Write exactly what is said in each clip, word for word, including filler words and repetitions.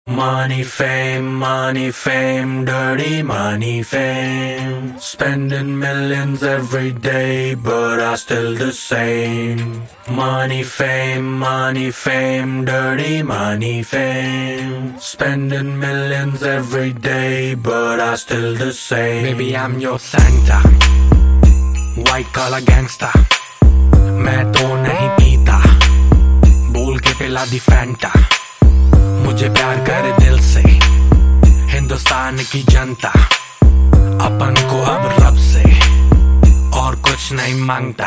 Money, fame, money, fame, dirty money, fame. Spending millions every day, but I still the same. Money, fame, money, fame, dirty money, fame. Spending millions every day, but I still the same. Baby, I'm your Santa, white collar gangster. मैं तो नहीं पीता, बोल के पिला दी Fanta. मुझे प्यार करे दिल से हिंदुस्तान की जनता. अपन को अब रब से और कुछ नहीं मांगता.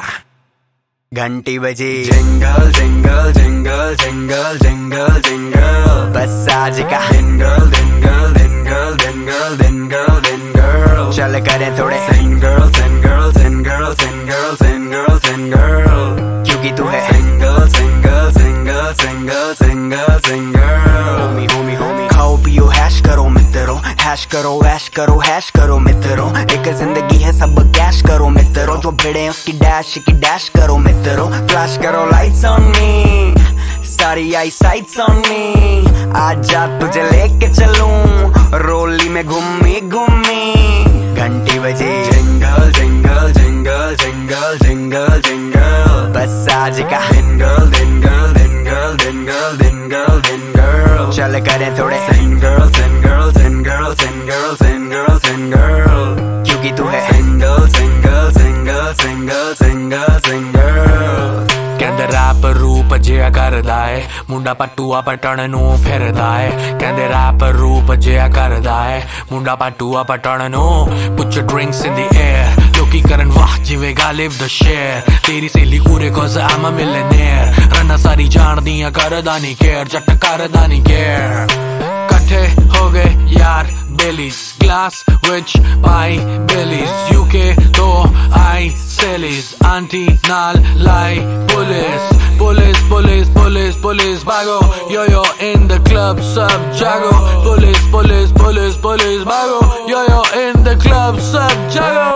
घंटी बजी jingle jingle jingle jingle jingle jingle. बस आज का jingle jingle jingle jingle jingle jingle. चल करें थोड़े single single single single single single. क्योंकि तू है single single single single single single. Homie homie homie खाओ पियो हैश करो मित्रों. हैश करो ऐश करो हैश करो मित्रों. एक जिंदगी है सब कैश करो मित्रों. जो भिड़े उसकी डैश की डैश करो मित्रों. फ्लैश करो लाइट्स ऑन मी, सारी आई साइट्स ऑन मी. आज जा तुझे लेके चलूं रोली में घूमी घूमी. घंटी बजी jingle jingle jingle jingle jingle jingle. बस आज का jingle jingle jingle jingle jingle jingle. चल करें थोड़े single single single single single single. क्योंकि तू है single single single single single single. ਕਹਿੰਦੇ ਰੈਪ ਰੂਪ ਜਿਹਾ ਕਰਦਾ ਏ ਮੁੰਡਾ ਪਟੂਆ ਪਟਣ ਨੂੰ ਫਿਰਦਾ ਏ. ਕਹਿੰਦੇ ਰੈਪ ਰੂਪ ਜਿਹਾ ਕਰਦਾ ਏ ਮੁੰਡਾ ਪਟੂਆ ਪਟਣ ਨੂੰ. Put your drinks in the air, ਲੋਕੀ ਕਰਨ ਵਾਹ ਜਿਵੇਂ ਗਾਲਿਬ ਦਾ ਸ਼ੇਰ. ਤੇਰੀ ਸਹੇਲੀ ਉਰੇ cause I'm a millionaire. ਰੰਨਾ ਸਾਰੀ ਜਾਣਦੀਆਂ ਕਰਦਾ ਨਹੀਂ ਕੇਅਰ. ਜੱਟ ਕਰਦਾ ਨਹੀਂ ਕੇਅਰ. ਇਕੱਠੇ ਹੋ ਗਏ ਯਾਰ Billy's glass which pie Billy's U K to I sillies auntie nal lie police police police police police bago yo yo in the club sub jago. Police police police police bago yo yo in the club sub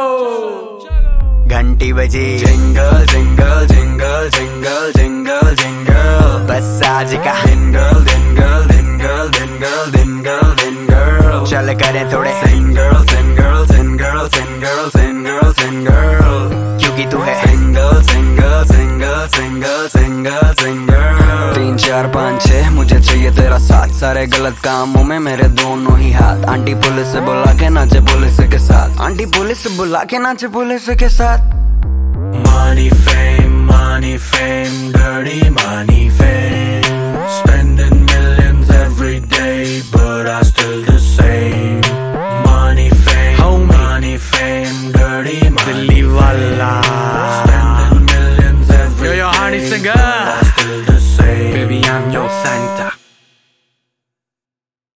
jago. घंटी बजी jingle jingle jingle jingle jingle jingle. बस आज का jingle jingle jingle jingle jingle jingle. चल करें थोड़े single single single single single single. क्योंकि तू है single single single single single single. तीन चार पाँच छह मुझे चाहिए तेरा साथ. सारे गलत कामों में मेरे दोनों ही हाथ. आंटी पुलिस से बुला के नाचे पुलिस के साथ. आंटी पुलिस से बुला के नाचे पुलिस के साथ. Money, fame, money, fame, dirty money, fame. Spending millions every day, but I still the same. Money, fame, Homie. money, fame, dirty money, Dilli wala. Spending millions every Yo, yo, day, honey singer. but I still the same. Baby, I'm your Santa.